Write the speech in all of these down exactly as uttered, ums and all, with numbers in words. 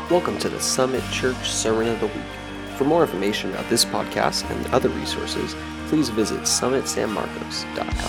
Welcome to the Summit Church Sermon of the Week. For more information about this podcast and other resources, please visit summit san marcos dot com.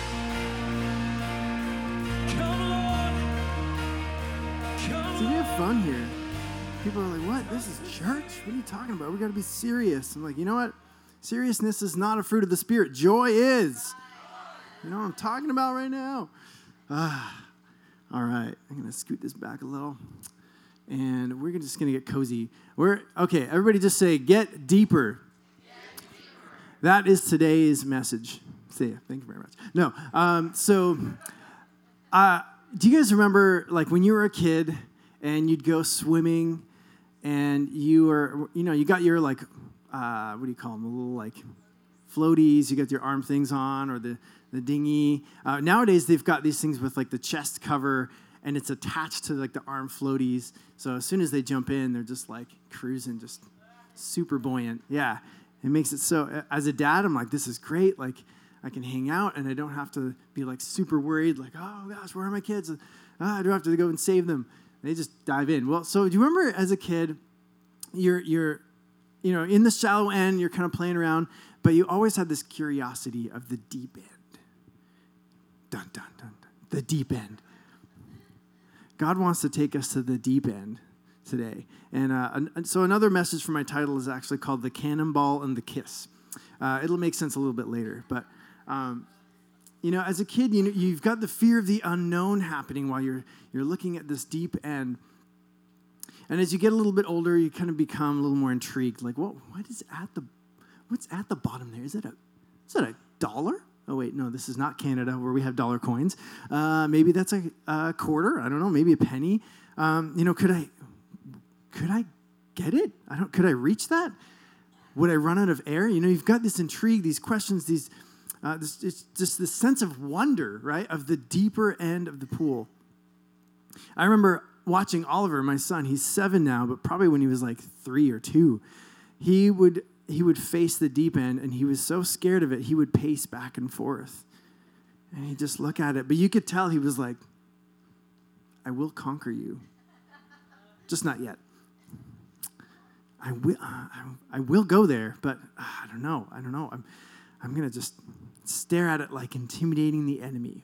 See, we have fun here. People are like, what? This is church? What are you talking about? We got to be serious. I'm like, you know what? Seriousness is not a fruit of the Spirit. Joy is. You know what I'm talking about right now? Ah, all right. I'm going to scoot this back a little. And we're just going to get cozy. We're okay, everybody just say, get deeper. Get deeper. That is today's message. See ya. Thank you very much. No, um, so uh, do you guys remember, like, when you were a kid and you'd go swimming and you were, you know, you got your, like, uh, what do you call them, a little, like, floaties, you got your arm things on, or the, the dinghy. Uh, nowadays, they've got these things with, like, the chest cover, and it's attached to, like, the arm floaties. So as soon as they jump in, they're just, like, cruising, just super buoyant. Yeah, it makes it so, as a dad, I'm like, this is great. Like, I can hang out, and I don't have to be, like, super worried, like, oh, gosh, where are my kids? Ah, I do have to go and save them. They just dive in. Well, so do you remember as a kid, you're, you're, you know, in the shallow end, you're kind of playing around, but you always had this curiosity of the deep end. Dun, dun, dun, dun. The deep end. God wants to take us to the deep end today. And uh, and so another message for my title is actually called The Cannonball and the Kiss. Uh, it'll make sense a little bit later. But, um, you know, as a kid, you know, you've got the fear of the unknown happening while you're you're looking at this deep end. And as you get a little bit older, you kind of become a little more intrigued. Like, what what is at the what's at the bottom there? Is it a is it a dollar? Oh, wait, no, this is not Canada where we have dollar coins. Uh, maybe that's a, a quarter. I don't know, maybe a penny. Um, you know, could I could I get it? I don't. Could I reach that? Would I run out of air? You know, you've got this intrigue, these questions, these uh, this, it's just this sense of wonder, right, of the deeper end of the pool. I remember watching Oliver, my son. He's seven now, but probably when he was like three or two, he would... he would face the deep end, and he was so scared of it, he would pace back and forth. And he'd just look at it. But you could tell he was like, I will conquer you. Just not yet. I will uh, I, I will go there, but uh, I don't know. I don't know. I'm, I'm going to just stare at it like intimidating the enemy.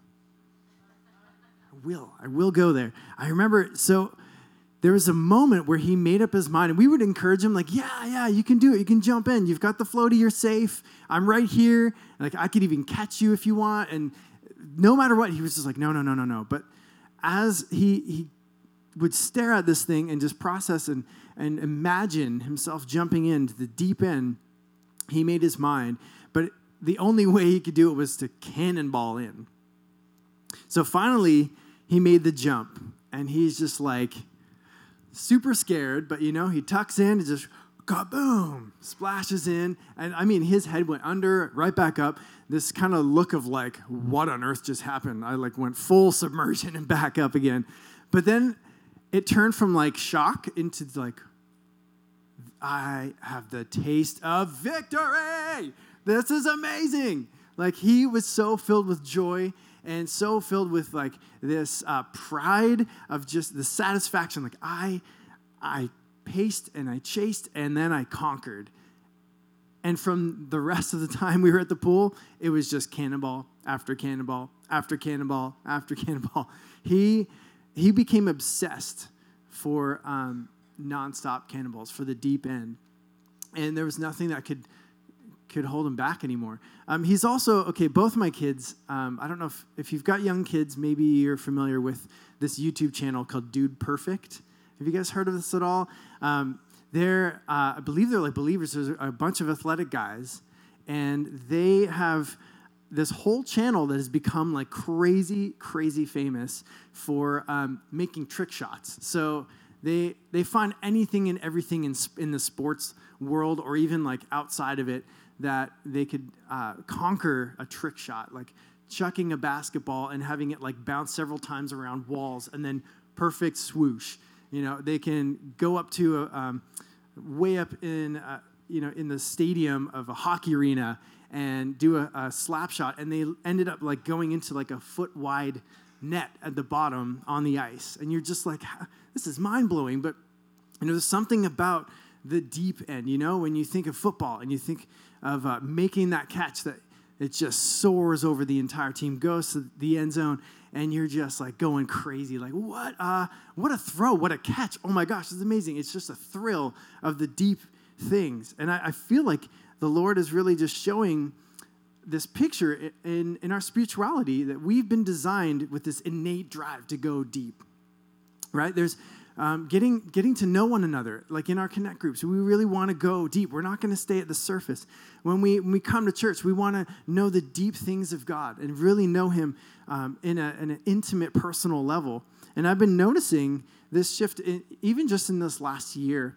I will. I will go there. I remember, so... there was a moment where he made up his mind, and we would encourage him, like, yeah, yeah, you can do it. You can jump in. You've got the floaty. You're safe. I'm right here. Like, I could even catch you if you want. And no matter what, he was just like, no, no, no, no, no. But as he he would stare at this thing and just process and, and imagine himself jumping into the deep end, he made his mind. But the only way he could do it was to cannonball in. So finally, he made the jump, and he's just like... super scared, but, you know, he tucks in and just, kaboom, splashes in. And, I mean, his head went under, right back up. This kind of look of, like, what on earth just happened? I, like, went full submersion and back up again. But then it turned from, like, shock into, like, I have the taste of victory. This is amazing. Like, he was so filled with joy and so filled with, like, this uh, pride of just the satisfaction. Like, I I paced and I chased and then I conquered. And from the rest of the time we were at the pool, it was just cannonball after cannonball after cannonball after cannonball. He he became obsessed for um, nonstop cannonballs, for the deep end. And there was nothing that could... could hold him back anymore. Um, he's also, okay, both my kids, um, I don't know if, if you've got young kids, maybe you're familiar with this YouTube channel called Dude Perfect. Have you guys heard of this at all? Um, they're, uh, I believe they're like believers. There's a bunch of athletic guys, and they have this whole channel that has become like crazy, crazy famous for um, making trick shots. So they they find anything and everything in in the sports world or even like outside of it that they could uh, conquer a trick shot, like chucking a basketball and having it like bounce several times around walls and then perfect swoosh. You know, they can go up to a, um, way up in, uh, you know, in the stadium of a hockey arena and do a, a slap shot, and they ended up like going into like a foot wide net at the bottom on the ice. And you're just like, this is mind blowing. But You know, there's something about the deep end, you know, when you think of football and you think of uh, making that catch that it just soars over the entire team, goes to the end zone, and you're just like going crazy. Like, what uh, what a throw, what a catch. Oh my gosh, it's amazing. It's just a thrill of the deep things. And I, I feel like the Lord is really just showing this picture in, in our spirituality that we've been designed with this innate drive to go deep, right? There's um, getting getting to know one another, like in our connect groups. We really want to go deep. We're not going to stay at the surface. When we when we come to church, we want to know the deep things of God and really know Him um, in, a, in an intimate, personal level. And I've been noticing this shift, in, even just in this last year.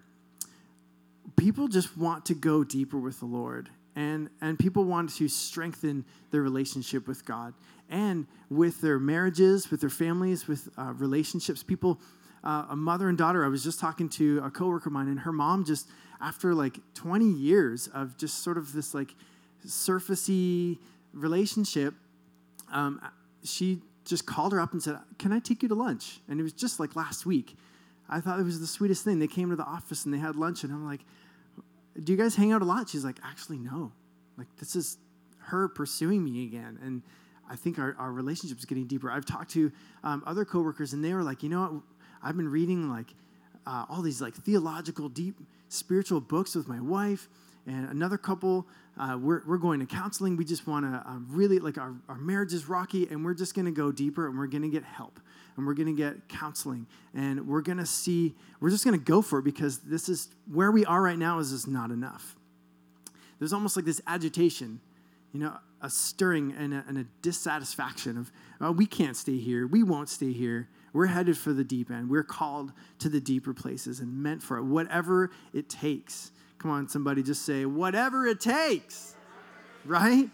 People just want to go deeper with the Lord. And and people want to strengthen their relationship with God and with their marriages, with their families, with uh, relationships. People, uh, a mother and daughter, I was just talking to a coworker of mine, and her mom just, after like twenty years of just sort of this like surfacey relationship, um, she just called her up and said, "Can I take you to lunch?" And it was just like last week. I thought it was the sweetest thing. They came to the office and they had lunch, and I'm like, "Do you guys hang out a lot?" She's like, "Actually, no. Like, this is her pursuing me again." And I think our, our relationship is getting deeper. I've talked to um, other coworkers, and they were like, "You know what? I've been reading like uh, all these like theological, deep spiritual books with my wife and another couple. Uh, we're we're going to counseling. We just want to uh, really like our our marriage is rocky, and we're just going to go deeper, and we're going to get help, and we're going to get counseling, and we're going to see. We're just going to go for it because this is where we are right now. Is just not enough." There's almost like this agitation, you know, a stirring and a, and a dissatisfaction of, "Oh, we can't stay here. We won't stay here. We're headed for the deep end. We're called to the deeper places and meant for it, whatever it takes." Come on, somebody just say, "Whatever it takes," right?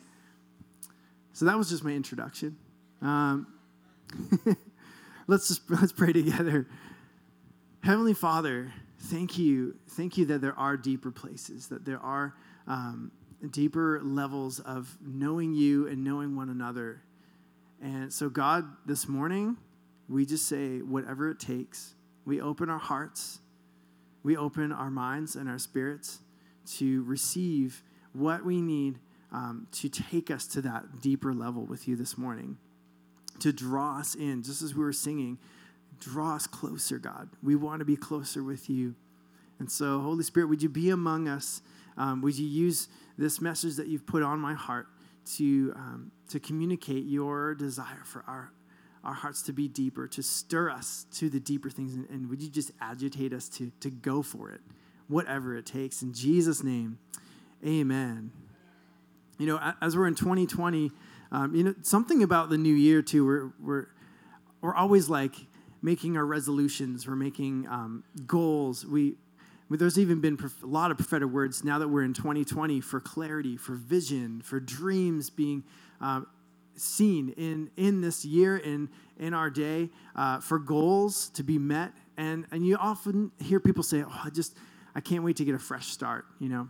So that was just my introduction. Um, let's just let's pray together. Heavenly Father, thank you, thank you that there are deeper places, that there are um, deeper levels of knowing you and knowing one another. And so, God, this morning, we just say, whatever it takes. We open our hearts, we open our minds and our spirits to receive what we need um, to take us to that deeper level with you this morning, to draw us in, just as we were singing. Draw us closer, God. We want to be closer with you. And so, Holy Spirit, would you be among us? Um, would you use this message that you've put on my heart to um, to communicate your desire for our, our hearts to be deeper, to stir us to the deeper things? And, and would you just agitate us to, to go for it, whatever it takes? In Jesus' name, amen. You know, as we're in twenty twenty, um, you know, something about the new year, too, we're, we're, we're always like, making our resolutions, we're making um, goals. We, there's even been prof- a lot of prophetic words now that we're in twenty twenty for clarity, for vision, for dreams being um, seen in in this year, in in our day, uh, for goals to be met. And and you often hear people say, "Oh, I just I can't wait to get a fresh start." You know,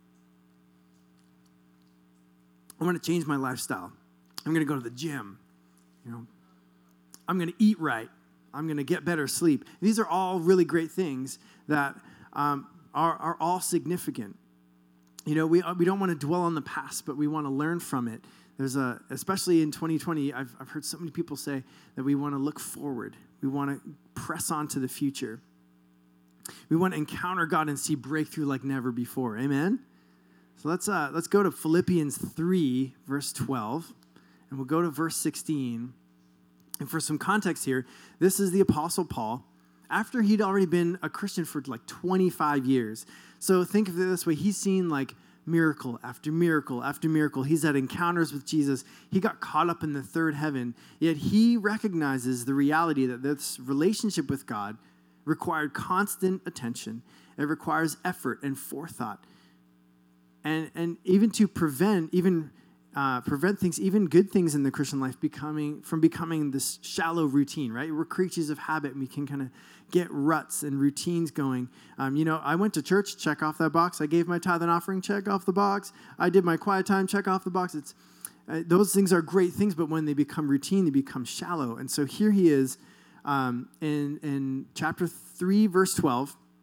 I want to change my lifestyle. I'm going to go to the gym. You know, I'm going to eat right. I'm going to get better sleep. These are all really great things that um, are, are all significant. You know, we we don't want to dwell on the past, but we want to learn from it. There's a, especially in twenty twenty, I've I've heard so many people say that we want to look forward. We want to press on to the future. We want to encounter God and see breakthrough like never before. Amen? So let's uh, let's go to Philippians three, verse twelve, and we'll go to verse sixteen. And for some context here, this is the Apostle Paul after he'd already been a Christian for like twenty-five years. So think of it this way. He's seen like miracle after miracle after miracle. He's had encounters with Jesus. He got caught up in the third heaven. Yet he recognizes the reality that this relationship with God required constant attention. It requires effort and forethought. And, and even to prevent, even Uh, prevent things, even good things in the Christian life, becoming from becoming this shallow routine, right? We're creatures of habit, and we can kind of get ruts and routines going. Um, you know, I went to church, check off that box. I gave my tithe and offering, check off the box. I did my quiet time, check off the box. It's uh, those things are great things, but when they become routine, they become shallow. And so here he is um, in in chapter three, verse twelve.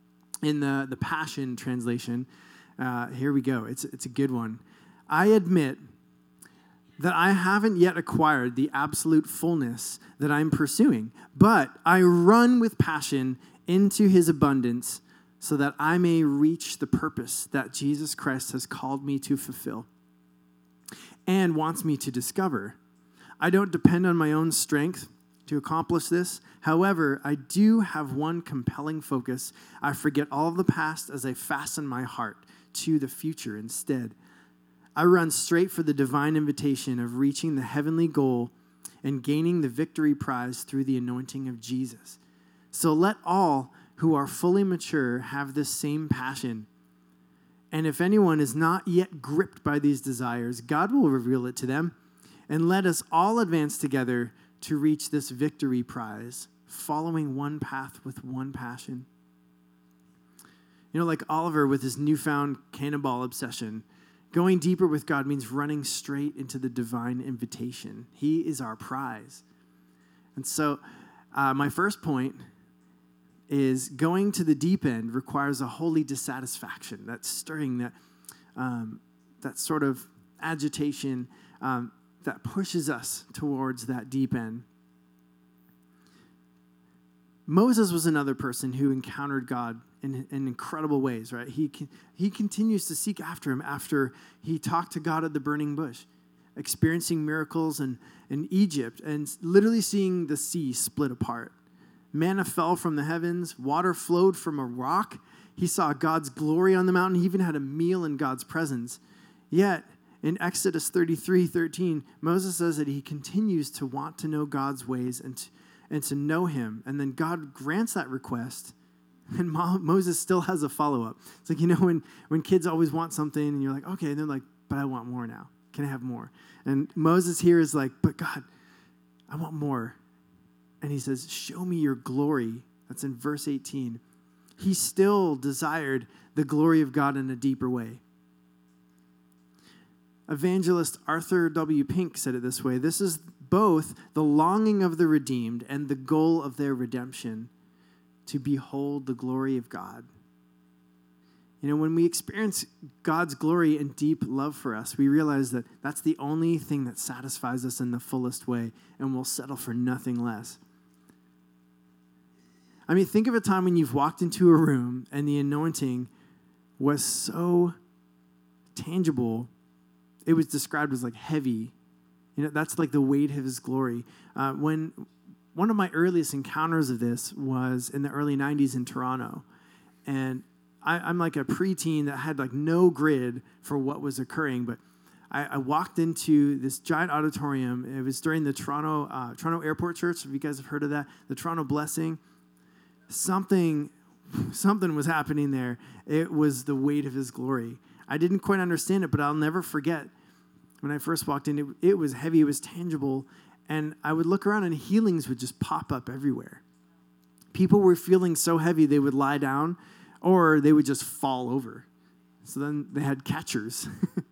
in the, the Passion translation, uh, here we go. It's, it's a good one. I admit that I haven't yet acquired the absolute fullness that I'm pursuing, but I run with passion into his abundance so that I may reach the purpose that Jesus Christ has called me to fulfill and wants me to discover. I don't depend on my own strength to accomplish this. However, I do have one compelling focus. I forget all of the past as I fasten my heart to the future instead. I run straight for the divine invitation of reaching the heavenly goal and gaining the victory prize through the anointing of Jesus. So let all who are fully mature have this same passion. And if anyone is not yet gripped by these desires, God will reveal it to them. And let us all advance together to reach this victory prize, following one path with one passion. You know, like Oliver with his newfound cannonball obsession, going deeper with God means running straight into the divine invitation. He is our prize. And so uh, my first point is going to the deep end requires a holy dissatisfaction, that stirring, that um, that sort of agitation um, that pushes us towards that deep end. Moses was another person who encountered God in, in incredible ways, right? He he continues to seek after him after he talked to God at the burning bush, experiencing miracles in, in Egypt and literally seeing the sea split apart. Manna fell from the heavens, water flowed from a rock. He saw God's glory on the mountain. He even had a meal in God's presence. Yet, in Exodus thirty-three thirteen, Moses says that he continues to want to know God's ways and to, and to know him. And then God grants that request, and Mo- Moses still has a follow-up. It's like, you know, when, when kids always want something, and you're like, okay, and they're like, but I want more now. Can I have more? And Moses here is like, but God, I want more. And he says, show me your glory. That's in verse eighteen. He still desired the glory of God in a deeper way. Evangelist Arthur W. Pink said it this way: this is both the longing of the redeemed and the goal of their redemption, to behold the glory of God. You know, when we experience God's glory and deep love for us, we realize that that's the only thing that satisfies us in the fullest way, and we'll settle for nothing less. I mean, think of a time when you've walked into a room and the anointing was so tangible, it was described as like heavy. You know, that's like the weight of his glory. Uh, when one of my earliest encounters of this was in the early nineties in Toronto. And I, I'm like a preteen that had like no grid for what was occurring, but I, I walked into this giant auditorium. It was during the Toronto uh, Toronto Airport Church. If you guys have heard of that, the Toronto Blessing. Something, something was happening there. It was the weight of his glory. I didn't quite understand it, but I'll never forget when I first walked in, it, it was heavy, it was tangible, and I would look around and healings would just pop up everywhere. People were feeling so heavy they would lie down or they would just fall over. So then they had catchers.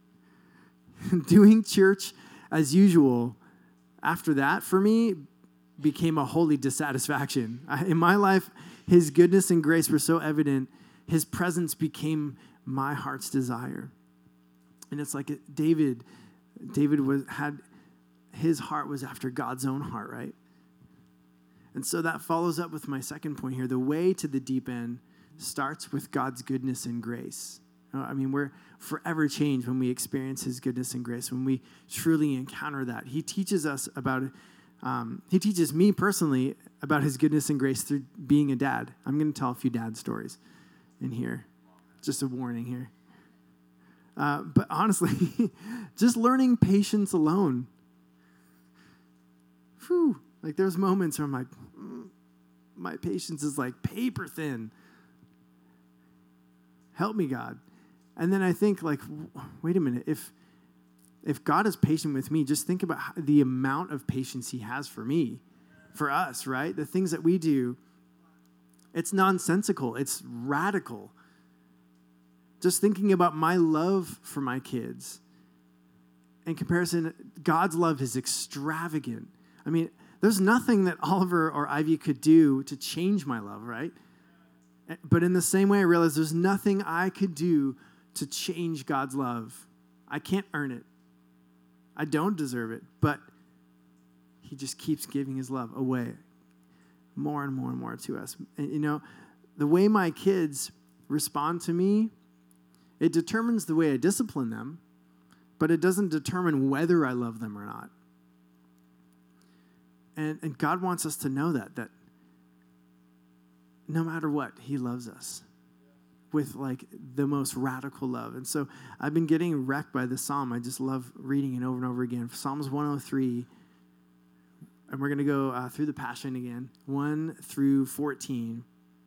Doing church as usual after that, for me, became a holy dissatisfaction. I, in my life, his goodness and grace were so evident, his presence became my heart's desire. And it's like David, David was had, his heart was after God's own heart, right? And so that follows up with my second point here. The way to the deep end starts with God's goodness and grace. I mean, we're forever changed when we experience his goodness and grace, when we truly encounter that. He teaches us about it. Um, he teaches me personally about his goodness and grace through being a dad. I'm going to tell a few dad stories in here. Just a warning here. Uh, but honestly, just learning patience alone. Whew. Like there's moments where I'm like, mm, my patience is like paper thin. Help me, God. And then I think like, wait a minute, if If God is patient with me, just think about how, the amount of patience he has for me, for us, right? The things that we do, it's nonsensical. It's radical. Just thinking about my love for my kids. In comparison, God's love is extravagant. I mean, there's nothing that Oliver or Ivy could do to change my love, right? But in the same way, I realized there's nothing I could do to change God's love. I can't earn it. I don't deserve it, but he just keeps giving his love away more and more and more to us. And, you know, the way my kids respond to me, it determines the way I discipline them, but it doesn't determine whether I love them or not. And, and God wants us to know that, that no matter what, he loves us with like the most radical love. And so I've been getting wrecked by this psalm. I just love reading it over and over again. Psalms one oh three, and we're going to go uh, through the Passion again, one through fourteen.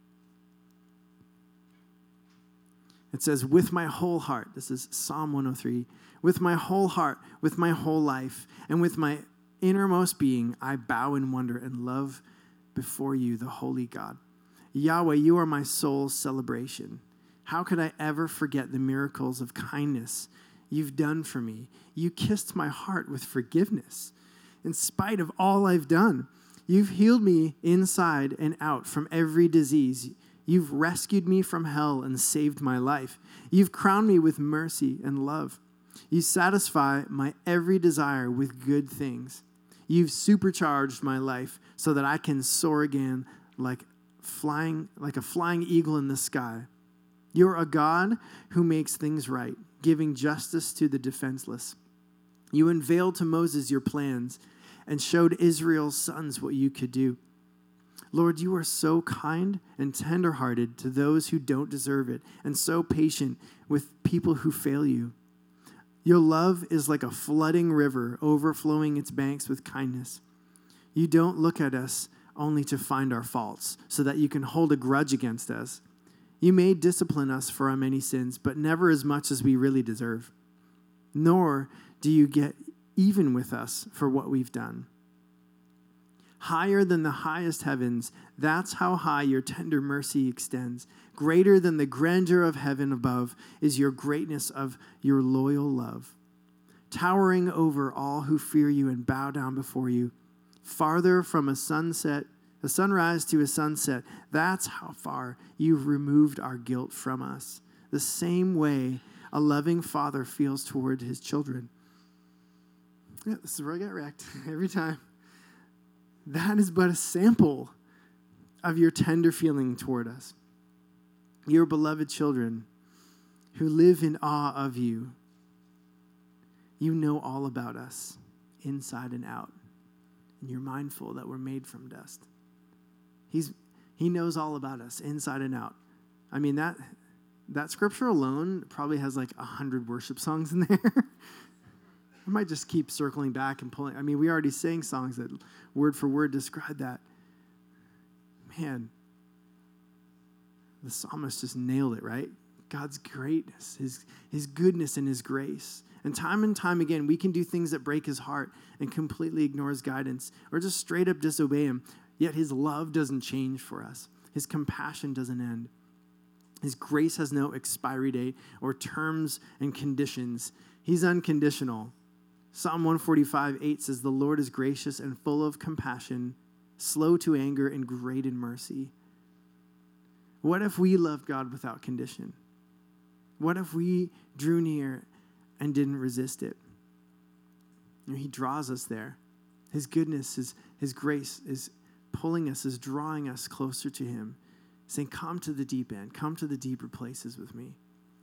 It says, with my whole heart, this is Psalm one oh three, with my whole heart, with my whole life, and with my innermost being, I bow in wonder and love before you, the holy God. Yahweh, you are my soul's celebration. How could I ever forget the miracles of kindness you've done for me? You kissed my heart with forgiveness. In spite of all I've done, you've healed me inside and out from every disease. You've rescued me from hell and saved my life. You've crowned me with mercy and love. You satisfy my every desire with good things. You've supercharged my life so that I can soar again like flying, like a flying eagle in the sky. You're a God who makes things right, giving justice to the defenseless. You unveiled to Moses your plans and showed Israel's sons what you could do. Lord, you are so kind and tenderhearted to those who don't deserve it, and so patient with people who fail you. Your love is like a flooding river, overflowing its banks with kindness. You don't look at us only to find our faults, so that you can hold a grudge against us. You may discipline us for our many sins, but never as much as we really deserve. Nor do you get even with us for what we've done. Higher than the highest heavens, that's how high your tender mercy extends. Greater than the grandeur of heaven above is your greatness of your loyal love. Towering over all who fear you and bow down before you. Farther from a sunset, a sunrise to a sunset, that's how far you've removed our guilt from us. The same way a loving father feels toward his children. Yeah, this is where I get wrecked every time. That is but a sample of your tender feeling toward us. Your beloved children who live in awe of you. You know all about us, inside and out. And you're mindful that we're made from dust. He's He knows all about us, inside and out. I mean, that that scripture alone probably has like a hundred worship songs in there. I might just keep circling back and pulling. I mean, we already sang songs that word for word describe that. Man, the psalmist just nailed it, right? God's greatness, his, his goodness and his grace. And time and time again, we can do things that break his heart and completely ignore his guidance or just straight up disobey him. Yet his love doesn't change for us. His compassion doesn't end. His grace has no expiry date or terms and conditions. He's unconditional. Psalm one forty-five, eight says, the Lord is gracious and full of compassion, slow to anger and great in mercy. What if we loved God without condition? What if we drew near and didn't resist it? You know, he draws us there. His goodness, his, his grace is pulling us, is drawing us closer to him, saying, come to the deep end, come to the deeper places with me.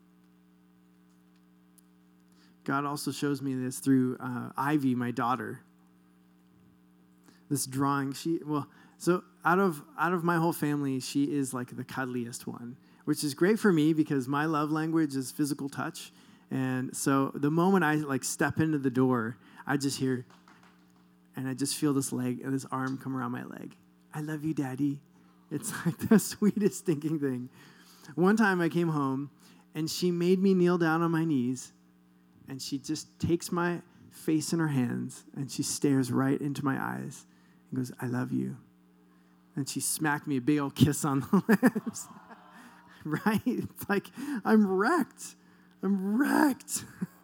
God also shows me this through uh, Ivy, my daughter. This drawing, she, well, so out of out of my whole family, she is like the cuddliest one, which is great for me because my love language is physical touch. And so the moment I like step into the door, I just hear, and I just feel this leg and this arm come around my leg. I love you, Daddy. It's like the sweetest stinking thing. One time I came home and she made me kneel down on my knees and she just takes my face in her hands and she stares right into my eyes and goes, I love you. And she smacked me a big old kiss on the lips. Right? It's like, I'm wrecked. I'm wrecked.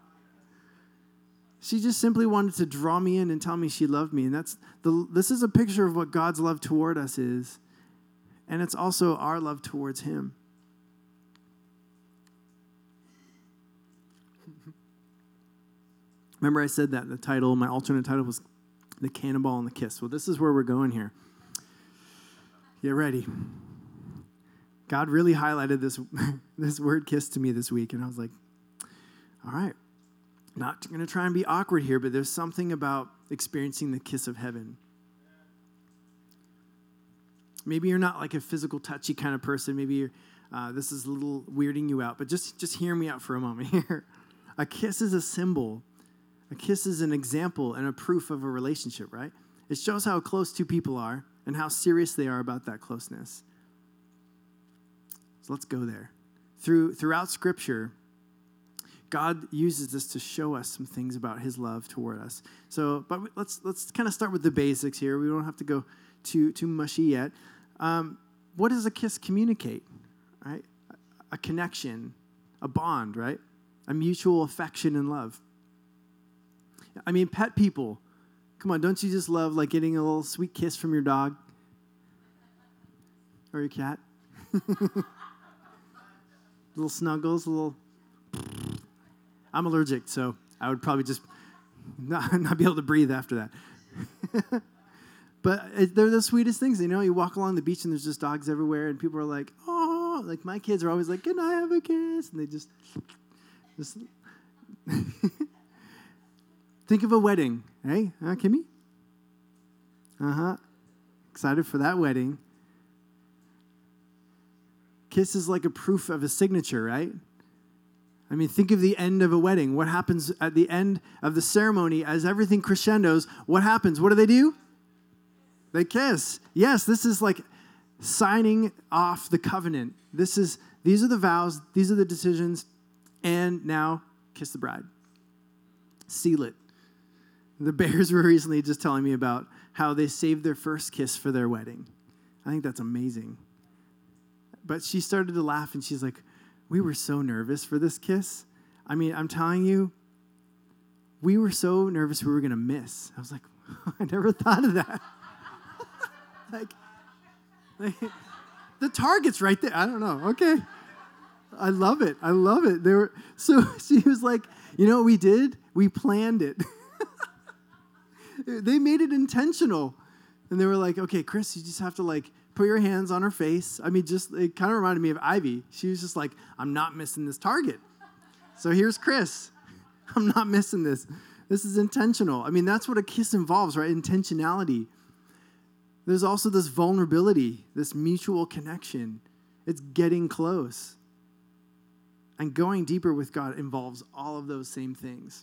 She just simply wanted to draw me in and tell me she loved me. And that's the. This is a picture of what God's love toward us is. And it's also our love towards him. Remember I said that the title, my alternate title was The Cannonball and the Kiss. Well, this is where we're going here. Get ready. God really highlighted this, this word kiss to me this week, and I was like, all right, not going to try and be awkward here, but there's something about experiencing the kiss of heaven. Maybe you're not like a physical, touchy kind of person. Maybe you're, uh, this is a little weirding you out, but just, just hear me out for a moment here. A kiss is a symbol. A kiss is an example and a proof of a relationship, right? It shows how close two people are and how serious they are about that closeness. So let's go there. Through, throughout Scripture, God uses this to show us some things about his love toward us. So, but let's let's kind of start with the basics here. We don't have to go too too mushy yet. Um, what does a kiss communicate? Right? A connection, a bond, right? A mutual affection and love. I mean, pet people. Come on, don't you just love like getting a little sweet kiss from your dog or your cat? Little snuggles, a little. I'm allergic, so I would probably just not, not be able to breathe after that. But it, they're the sweetest things. You know, you walk along the beach and there's just dogs everywhere, and people are like, oh, like my kids are always like, can I have a kiss? And they just, just think of a wedding. Hey, huh, Kimmy? Uh-huh. Excited for that wedding. Kiss is like a proof of a signature, right? I mean, think of the end of a wedding. What happens at the end of the ceremony as everything crescendos? What happens? What do they do? They kiss. Yes, this is like signing off the covenant. This is, these are the vows, these are the decisions, and now kiss the bride. Seal it. The Bears were recently just telling me about how they saved their first kiss for their wedding. I think that's amazing. But she started to laugh, and she's like, we were so nervous for this kiss. I mean, I'm telling you, we were so nervous we were going to miss. I was like, I never thought of that. like, like, the target's right there. I don't know. Okay. I love it. I love it. They were so she was like, you know what we did? We planned it. They made it intentional. And they were like, okay, Chris, you just have to like put your hands on her face. I mean, just it kind of reminded me of Ivy. She was just like, I'm not missing this target. So here's Chris. I'm not missing this. This is intentional. I mean, that's what a kiss involves, right? Intentionality. There's also this vulnerability, this mutual connection. It's getting close. And going deeper with God involves all of those same things.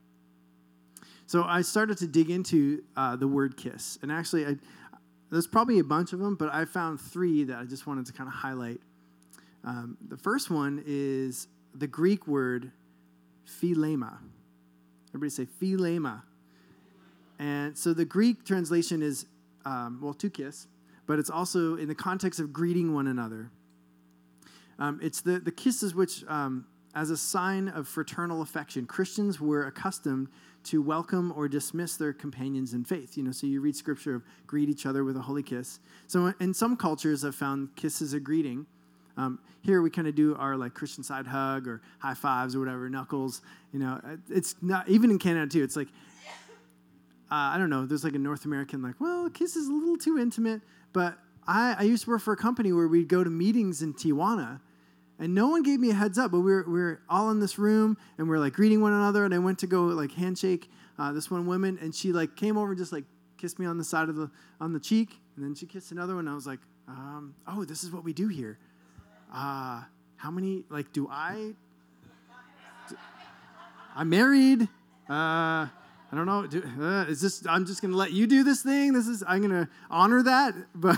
So I started to dig into uh, the word kiss. And actually, I, there's probably a bunch of them, but I found three that I just wanted to kind of highlight. Um, the first one is the Greek word philema. Everybody say philema. And so the Greek translation is, um, well, to kiss, but it's also in the context of greeting one another. Um, it's the, the kisses which, um, as a sign of fraternal affection, Christians were accustomed to welcome or dismiss their companions in faith. You know, so you read scripture of greet each other with a holy kiss. So in some cultures, I've found kisses a greeting. Um, here we kind of do our like Christian side hug or high fives or whatever, knuckles. You know, it's not, even in Canada too, it's like, uh, I don't know, there's like a North American like, well, a kiss is a little too intimate. But I, I used to work for a company where we'd go to meetings in Tijuana, and no one gave me a heads up, but we were, we were all in this room, and we we're like greeting one another, and I went to go like handshake uh, this one woman, and she like came over and just like kissed me on the side of the, on the cheek, and then she kissed another one, and I was like, um, oh, this is what we do here. Uh, how many, like, do I, do, I'm married, uh, I don't know, do, uh, is this, I'm just going to let you do this thing, this is, I'm going to honor that, but,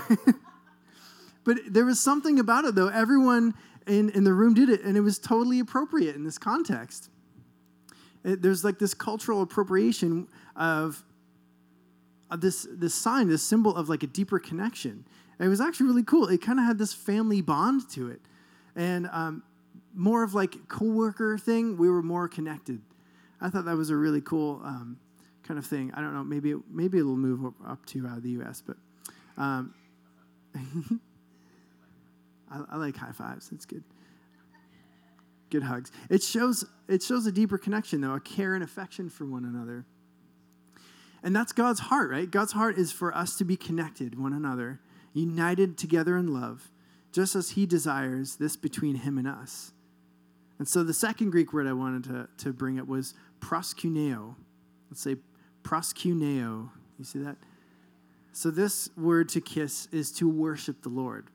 but there was something about it, though, everyone in, in the room did it, and it was totally appropriate in this context. It, there's like this cultural appropriation of, of this, this sign, this symbol of like a deeper connection. And it was actually really cool. It kind of had this family bond to it. And um, more of like coworker thing, we were more connected. I thought that was a really cool um, kind of thing. I don't know, maybe it, maybe it'll move up, up to uh, the U S, but um, I, I like high fives. It's good. good hugs. It shows it shows a deeper connection, though, a care and affection for one another. And that's God's heart, right? God's heart is for us to be connected one another, united together in love, just as he desires this between him and us. And so the second Greek word I wanted to, to bring up was proskuneo. Let's say proskuneo. You see that? So this word to kiss is to worship the Lord.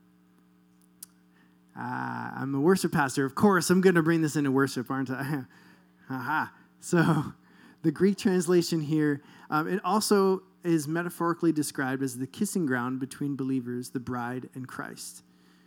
Uh, I'm a worship pastor. Of course, I'm going to bring this into worship, aren't I? Aha. So the Greek translation here, um, it also is metaphorically described as the kissing ground between believers, the bride, and Christ.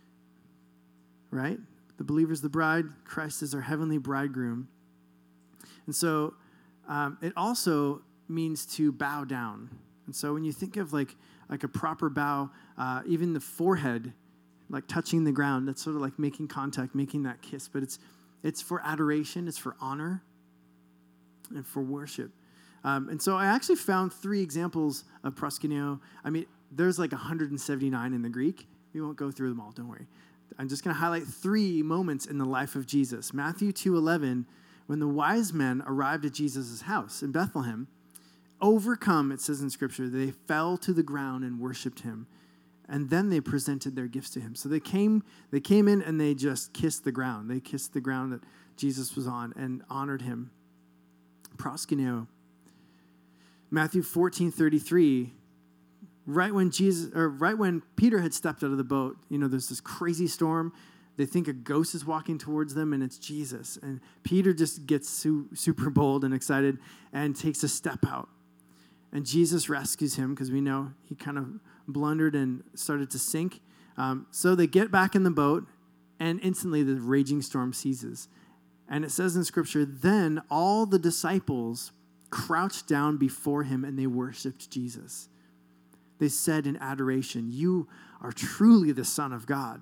Right? The believer's the bride. Christ is our heavenly bridegroom. And so um, it also means to bow down. And so when you think of like, like a proper bow, uh, even the forehead, like touching the ground, that's sort of like making contact, making that kiss. But it's it's for adoration, it's for honor, and for worship. Um, and so I actually found three examples of proskuneo. I mean, there's like one hundred seventy-nine in the Greek. We won't go through them all, don't worry. I'm just going to highlight three moments in the life of Jesus. Matthew two eleven, when the wise men arrived at Jesus' house in Bethlehem, overcome, it says in Scripture, they fell to the ground and worshiped him. And then they presented their gifts to him. So they came, they came in and they just kissed the ground. They kissed the ground that Jesus was on and honored him. Proskuneo. Matthew fourteen thirty-three. Right when Jesus, or right when Peter had stepped out of the boat, you know, there's this crazy storm. They think a ghost is walking towards them, and it's Jesus. And Peter just gets su- super bold and excited and takes a step out. And Jesus rescues him because we know he kind of blundered and started to sink. Um, so they get back in the boat, and instantly the raging storm ceases. And it says in Scripture, then all the disciples crouched down before him, and they worshiped Jesus. They said in adoration, you are truly the Son of God.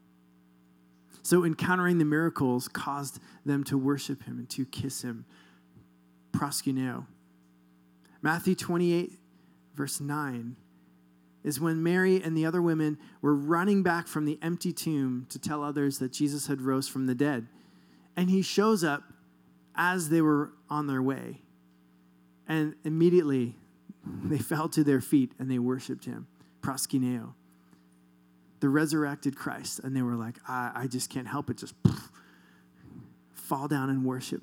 So encountering the miracles caused them to worship him and to kiss him. Proskuneo. Matthew twenty-eight, verse nine, is when Mary and the other women were running back from the empty tomb to tell others that Jesus had rose from the dead. And he shows up as they were on their way. And immediately they fell to their feet and they worshiped him. Proskuneo. The resurrected Christ. And they were like, I, I just can't help it. Just poof, fall down and worship.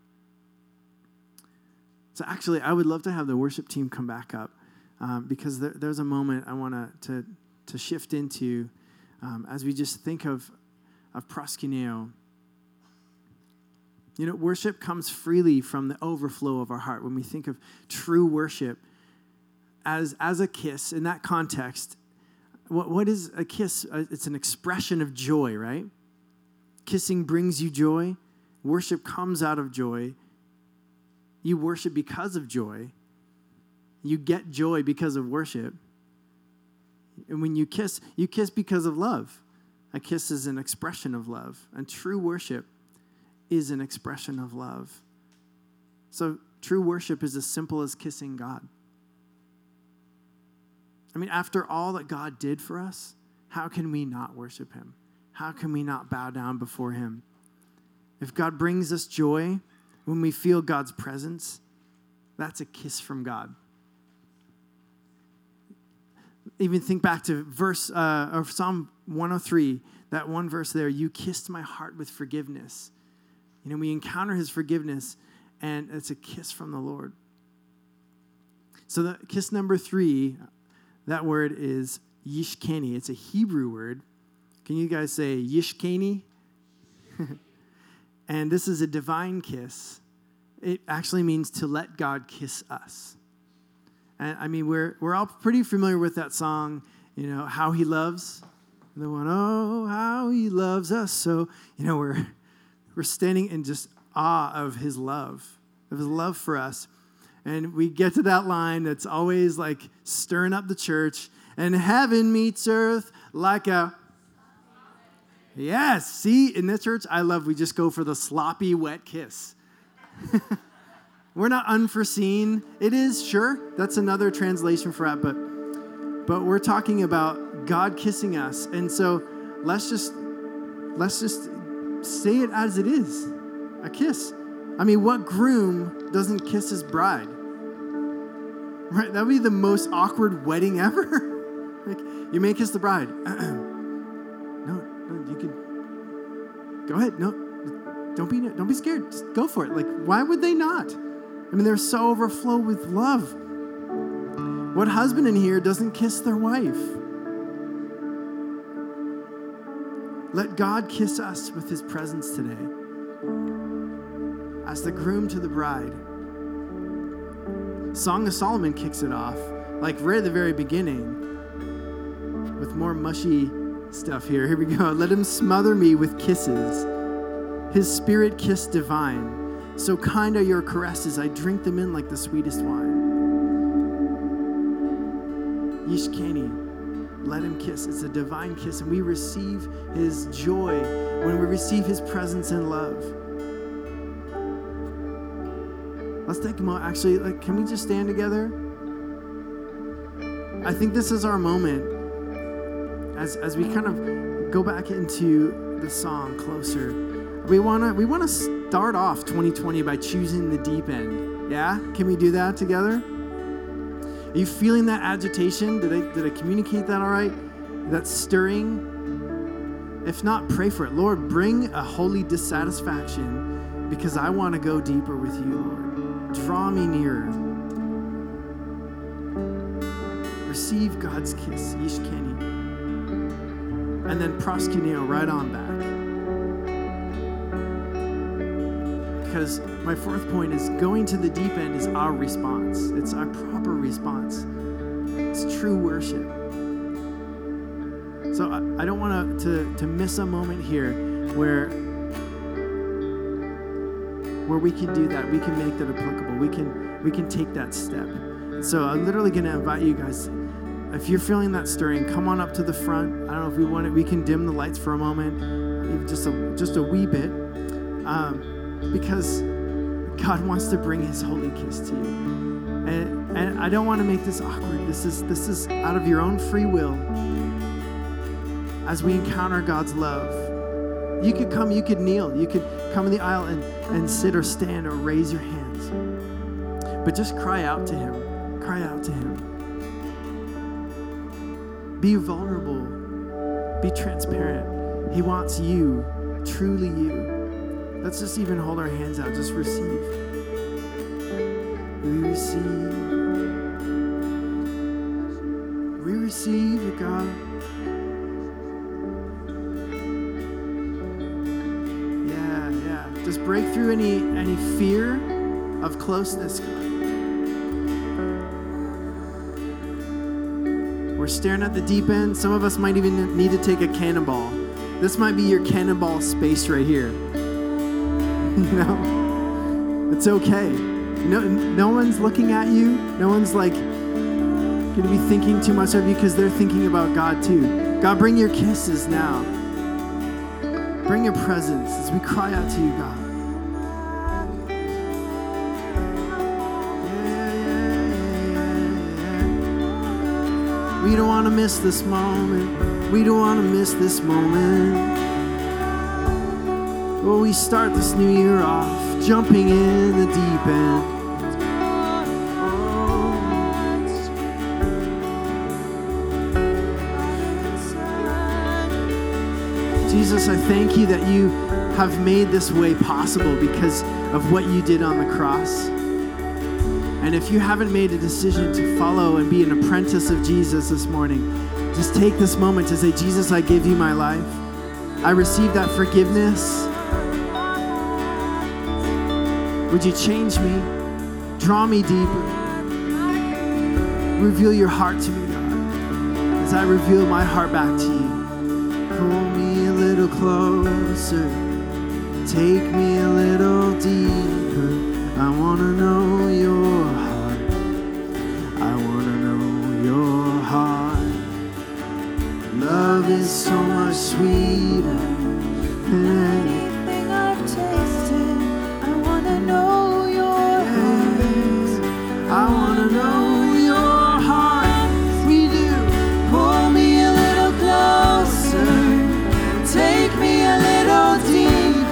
So actually, I would love to have the worship team come back up um, because there, there's a moment I want to to shift into um, as we just think of, of proskuneo. You know, worship comes freely from the overflow of our heart. When we think of true worship as, as a kiss, in that context, what, what is a kiss? It's an expression of joy, right? Kissing brings you joy. Worship comes out of joy. You worship because of joy. You get joy because of worship. And when you kiss, you kiss because of love. A kiss is an expression of love. And true worship is an expression of love. So true worship is as simple as kissing God. I mean, after all that God did for us, how can we not worship him? How can we not bow down before him? If God brings us joy, when we feel God's presence, that's a kiss from God. Even think back to verse uh, of Psalm one oh three, that one verse there, you kissed my heart with forgiveness. You know, we encounter his forgiveness, and it's a kiss from the Lord. So the kiss number three, that word is yishkeni. It's a Hebrew word. Can you guys say yishkeni? And this is a divine kiss. It actually means to let God kiss us. And I mean, we're we're all pretty familiar with that song, you know, How He Loves. The one, oh, how He loves us. So, you know, we're we're standing in just awe of his love, of his love for us. And we get to that line that's always like stirring up the church. And heaven meets earth like a... Yes, see, in this church, I love, we just go for the sloppy, wet kiss. We're not unforeseen. It is, sure, that's another translation for that, but but we're talking about God kissing us. And so let's just let's just say it as it is, a kiss. I mean, what groom doesn't kiss his bride? Right? That would be the most awkward wedding ever. Like, you may kiss the bride. no, no, you can, go ahead. No, don't be, don't be scared. Just go for it. Like, why would they not? I mean, they're so overflow with love. What husband in here doesn't kiss their wife? Let God kiss us with his presence today as the groom to the bride. Song of Solomon kicks it off, like right at the very beginning, with more mushy stuff here. Here we go. Let him smother me with kisses, his spirit kiss divine. So kind are your caresses, I drink them in like the sweetest wine. Yishkeni, let him kiss. It's a divine kiss, and we receive his joy when we receive his presence and love. Let's take a moment. Actually, like, can we just stand together? I think this is our moment as as we kind of go back into the song closer. We wanna we wanna start off twenty twenty by choosing the deep end. Yeah? Can we do that together? Are you feeling that agitation? Did I did I communicate that all right? That stirring? If not, pray for it. Lord, bring a holy dissatisfaction because I want to go deeper with you, Lord. Draw me nearer. Receive God's kiss, Yishkeni. And then proskuneo right on back. Because my fourth point is going to the deep end is our response. It's our proper response. It's true worship. So I, I don't want to to miss a moment here where where we can do that. We can make that applicable. We can we can take that step. So I'm literally going to invite you guys. If you're feeling that stirring, come on up to the front. I don't know if we want it. We can dim the lights for a moment, even just a just a wee bit. Um, Because God wants to bring his holy kiss to you. And, and I don't want to make this awkward. This is this is out of your own free will. As we encounter God's love, you could come, you could kneel, you could come in the aisle and, and sit or stand or raise your hands. But just cry out to him. Cry out to him. Be vulnerable. Be transparent. He wants you, truly you. Let's just even hold our hands out. Just receive. We receive. We receive it, God. Yeah, yeah. Just break through any any fear of closeness, God. We're staring at the deep end. Some of us might even need to take a cannonball. This might be your cannonball space right here. You know, it's okay. No, no one's looking at you. No one's like going to be thinking too much of you because they're thinking about God too. God, bring your kisses now. Bring your presence as we cry out to you, God. Yeah, yeah, yeah, yeah. We don't want to miss this moment. We don't want to miss this moment. Well, we start this new year off jumping in the deep end. Oh. Jesus, I thank you that you have made this way possible because of what you did on the cross. And if you haven't made a decision to follow and be an apprentice of Jesus this morning, just take this moment to say, Jesus, I give you my life. I receive that forgiveness. Would you change me? Draw me deeper. Reveal your heart to me, God, as I reveal my heart back to you. Pull me a little closer. Take me a little deeper. I want to know your heart. I want to know your heart. Love is so much sweeter than anything I've tasted. I want to know your heart. I want to know your heart. We do. Pull me a little closer. Take me a little deeper.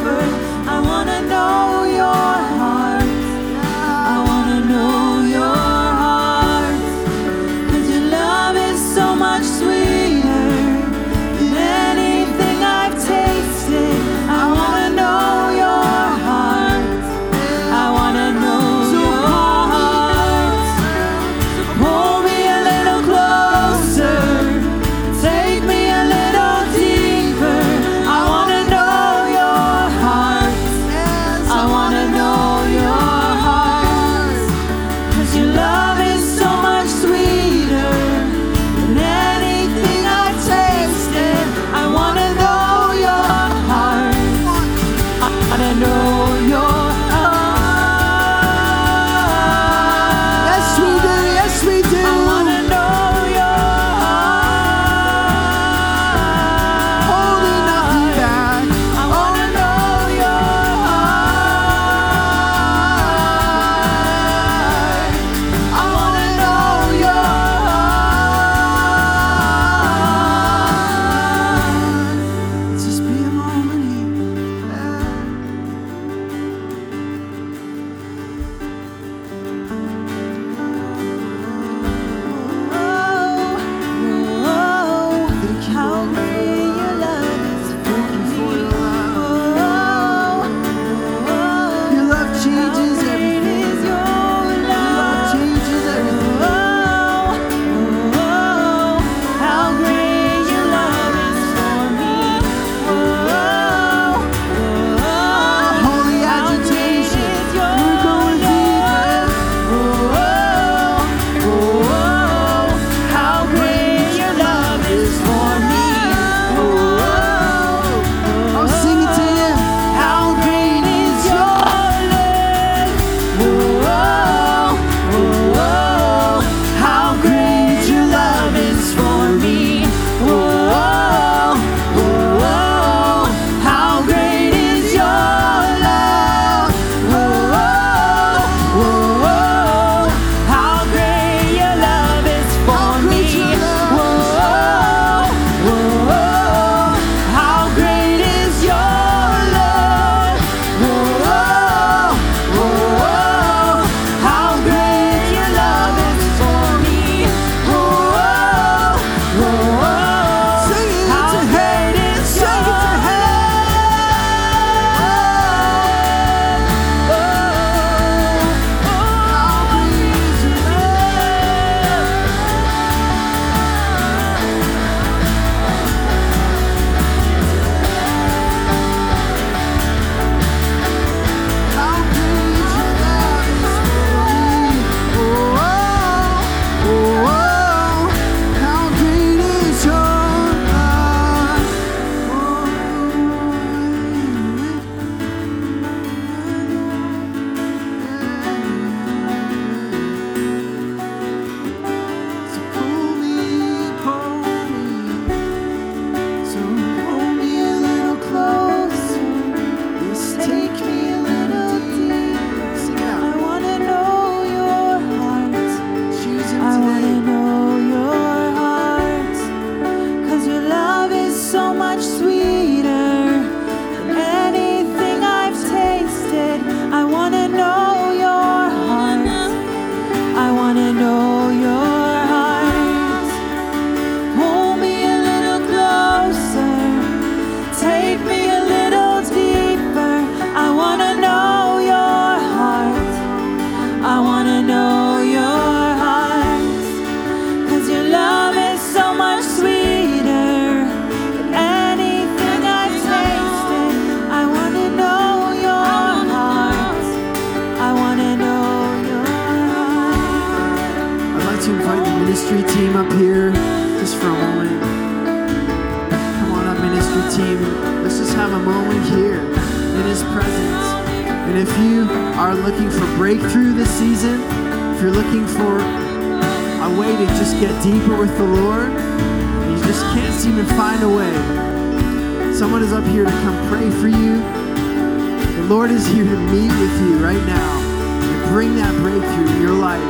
to invite the ministry team up here just for a moment. Come on up, ministry team. Let's just have a moment here in His presence. And if you are looking for breakthrough this season, if you're looking for a way to just get deeper with the Lord, and you just can't seem to find a way, someone is up here to come pray for you. The Lord is here to meet with you right now and bring that breakthrough in your life.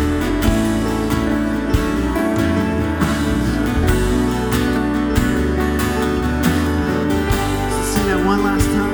Let's sing that one last time.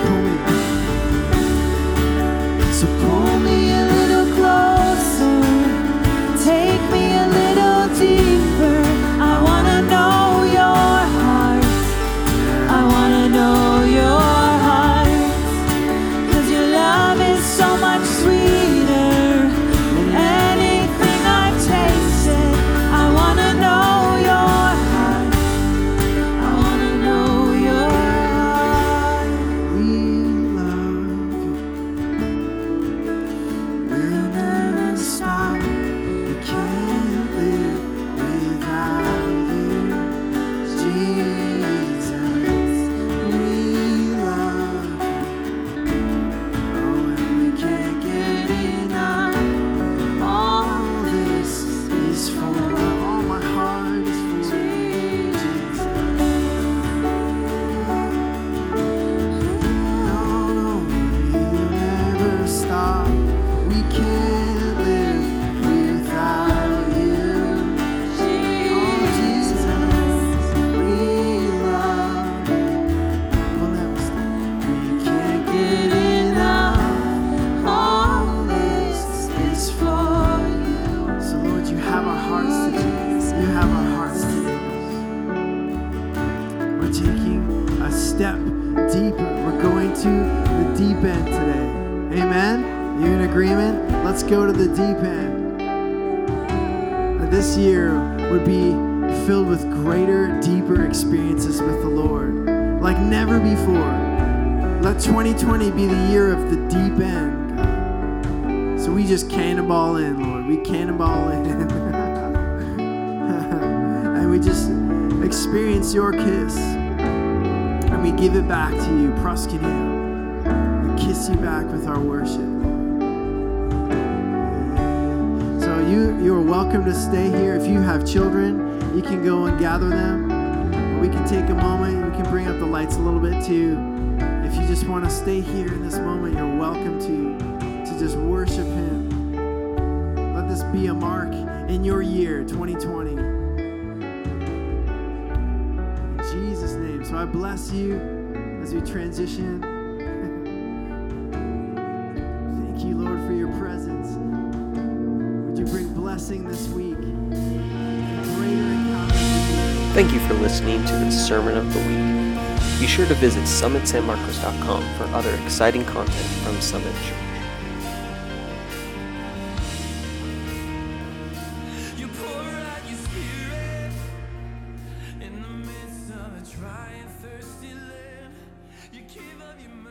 So pull me a little closer, take me a little deeper. I want to know your heart. I want to know your heart. 'Cause your love is so much sweeter than anything I've tasted. I want to know your heart. I want to know your heart. We love you. We'll never stop. We can't live without you, Jesus. We love you. Oh, and we can't get enough. All this is for you. All my heart is for you, Jesus. No, no, we'll never stop. We can't live without you. Oh, Jesus, we love you. We'll never stop. We can't get enough. All this is for you. So, Lord, you have our hearts today. You have our hearts today. We're taking a step deeper. We're going to the deep end today. Amen? You in agreement? Let's go to the deep end. That this year would be filled with greater, deeper experiences with the Lord, like never before. Let twenty twenty be the year of the deep end, God. So we just cannonball in, Lord. We cannonball in. And we just experience your kiss. And we give it back to you, proskuneo. We kiss you back with our worship. So you, you are welcome to stay here. If you have children, you can go and gather them. We can take a moment. We can bring up the lights a little bit too. If you just want to stay here in this moment, you're welcome to, to just worship Him. Let this be a mark in your year, twenty twenty. In Jesus' name. So I bless you as we transition. Thank you, Lord, for your presence. Would you bring blessing this week? Greater encounters. Thank you for listening to the Sermon of the Week. Be sure to visit summit san marcos dot com for other exciting content from Summit Church. You pour out your spirit in the midst of a dry and thirsty land. You give of your